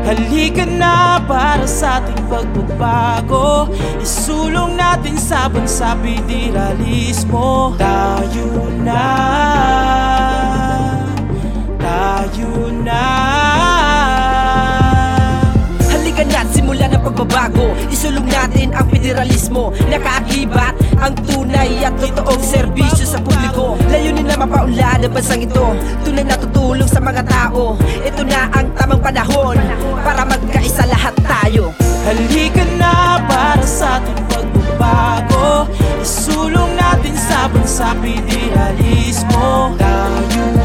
Halika na para sa ating pagbabago, isulong natin sa bansa federalismo. Tayo na, tayo na. Halika na't simulan ang pagbabago, isulong natin ang federalismo. Nakaakibat ang tunay at totoong serbisyo sa publiko. Layunin na mapaunlad ang bansang ito, tunay na tutulong sa mga tao. Ito na ang tamang panahon para magkaisa lahat tayo. Halika na para sa ating pagbabago, isulong natin sa bansa federalismo. Tayo